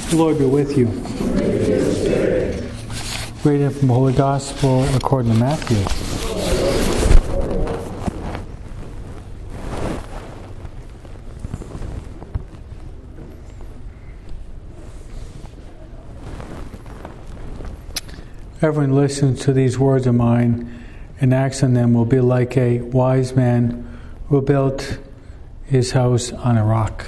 The Lord be with you. Reading from the Holy Gospel according to Matthew. Everyone listens to these words of mine and acts on them will be like a wise man who built his house on a rock.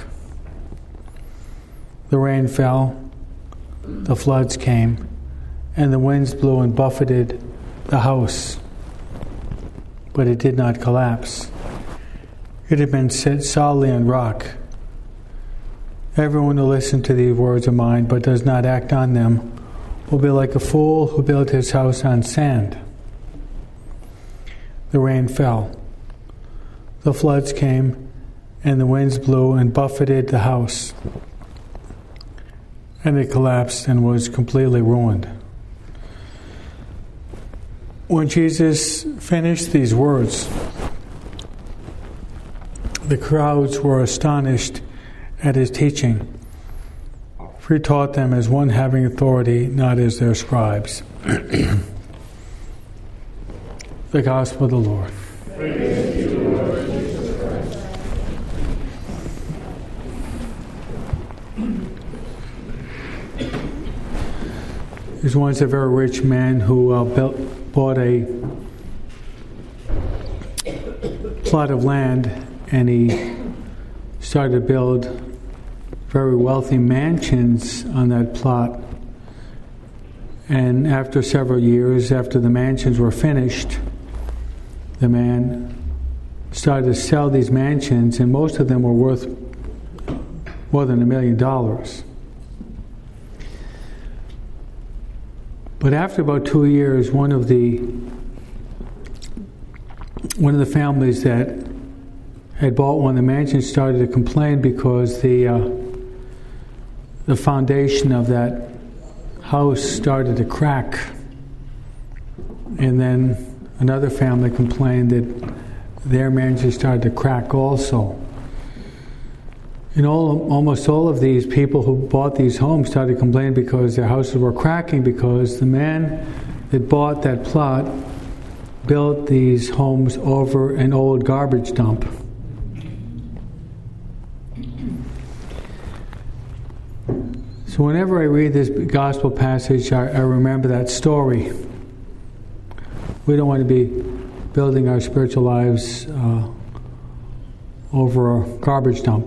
The rain fell, the floods came, and the winds blew and buffeted the house. But it did not collapse. It had been set solidly on rock. Everyone who listens to these words of mine but does not act on them will be like a fool who built his house on sand. The rain fell, the floods came, and the winds blew and buffeted the house. And it collapsed and was completely ruined. When Jesus finished these words, the crowds were astonished at his teaching, for he taught them as one having authority, not as their scribes. The Gospel of the Lord. Praise to you, Lord Jesus Christ. There's once a very rich man who bought a plot of land, and he started to build very wealthy mansions on that plot. And after several years, after the mansions were finished, the man started to sell these mansions, and most of them were worth more than $1 million. But after about 2 years, one of the families that had bought one of the mansions started to complain because the foundation of that house started to crack. And then another family complained that their mansion started to crack also. And almost all of these people who bought these homes started complaining because their houses were cracking, because the man that bought that plot built these homes over an old garbage dump. So whenever I read this gospel passage, I remember that story. We don't want to be building our spiritual lives over a garbage dump.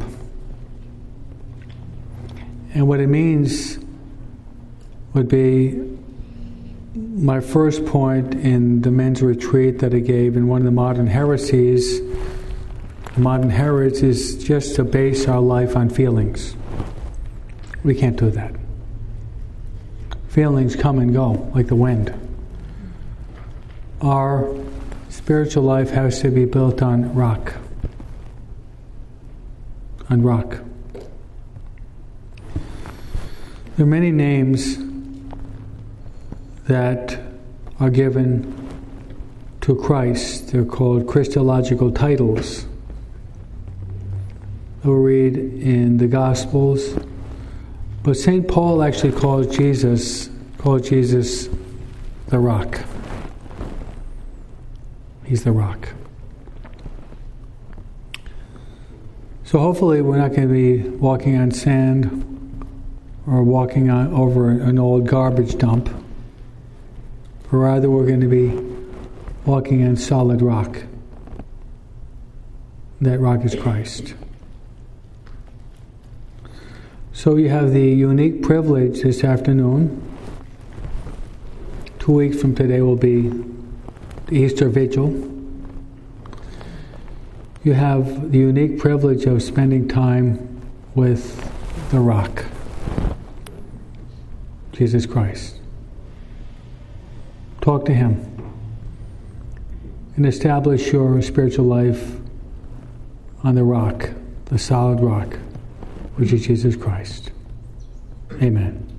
And what it means would be my first point in the men's retreat that I gave in one of the modern heresies. The modern heresy is just to base our life on feelings. We can't do that. Feelings come and go like the wind. Our spiritual life has to be built on rock. On rock. There are many names that are given to Christ. They're called Christological titles. We'll read in the Gospels. But St. Paul actually called Jesus the rock. He's the rock. So hopefully we're not going to be walking on sand or walking over an old garbage dump, but rather we're going to be walking on solid rock. That rock is Christ. So you have the unique privilege this afternoon. 2 weeks from today will be the Easter Vigil. You have the unique privilege of spending time with the rock, Jesus Christ. Talk to Him and establish your spiritual life on the rock, the solid rock, which is Jesus Christ. Amen.